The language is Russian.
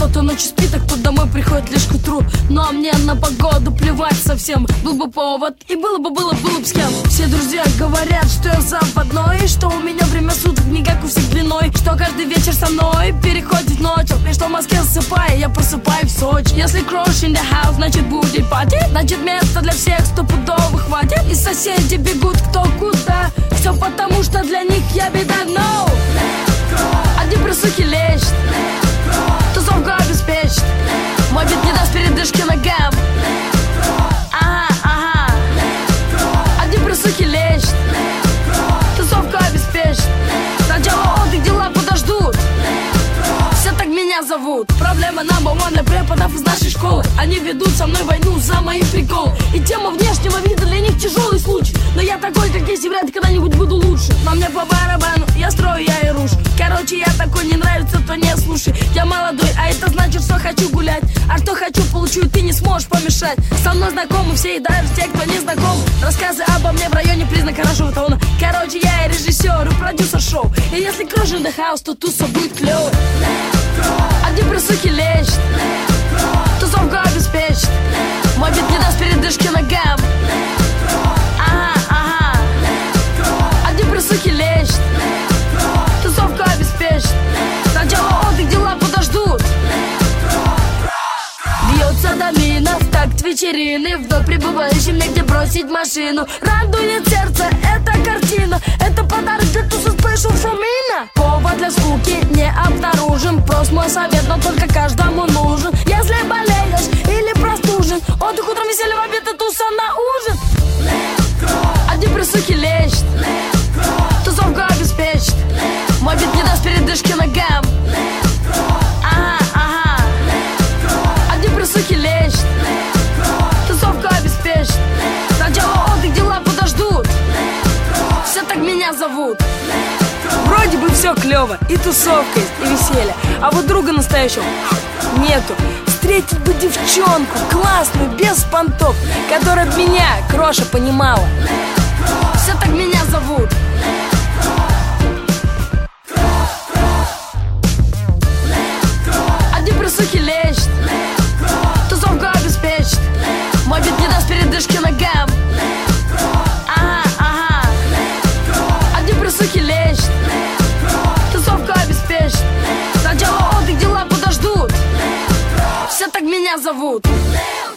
кто-то ночью спит, а кто домой приходит лишь к утру. Ну а мне на погоду плевать совсем. Был бы повод, и было бы с кем. Все друзья говорят, что я западной, что у меня время суток не как у всех длиной, что каждый вечер со мной переходит в ночь. И что в Москве засыпаю, я просыпаю в Сочи. Если crush in the house, значит будет пати. Значит место для всех стопудово хватит. И соседи бегут кто куда. Все потому, что для них я беда, no. Одни присухи лечат, тусовку обеспечит. Мой бит не даст передышки ногам. Ага. Одни присухи лечат, тусовку обеспечит. Сначала отдых, дела подождут. Все так меня зовут. Проблема number one для преподов из нашей школы. Они ведут со мной войну за мои приколы. И тема внешнего вида для них тяжелый случай. Но я такой, как есть, и вряд ли когда-нибудь буду лучше. Но мне по барабану, я строю, я и рушу. Короче, я такой, не нравится, то не слушай. Я молодой, а это значит, что хочу гулять. А что хочу, получу, и ты не сможешь помешать. Со мной знакомы все, и даже те, кто не знаком. Рассказы обо мне в районе признак хорошего тона. Короче, я и режиссер, и продюсер шоу. И если crush in the house, то туса будет клёвой. Одни присухи лечат, тусовку обеспечит. Мой бит не даст передышки ногам. Ага. Одни присухи лечат, тусовку обеспечит. Сначала отдых, дела подождут. Бьется домина в такт вечерины, вновь прибывающим негде бросить машину. Радует сердце эта картина, это подарок для туса special from me. Повод для скуки не обнаружен, просто мой совет, но только каждому нужен. Если болеешь или простужен, отдых утром, веселье в обед и туса на ужин. Одни присухи лечат, тусовку обеспечит. Мой бит не даст передышки ногам. Ага. Одни присухи лечат, тусовку обеспечит. Сначала отдых, дела подождут. Все так меня зовут. Вроде бы все клево, и тусовка есть, и веселье. А вот друга настоящего нету. Встретить бы девчонку классную, без понтов, которая б меня, Кроша, понимала. Все так меня зовут. Одни присухи лечат, тусовку обеспечит. Мой бит не даст передышки ногам. Ага. Одни присухи лечат, тусовку обеспечит. Сначала отдых, дела подождут. Все так меня зовут.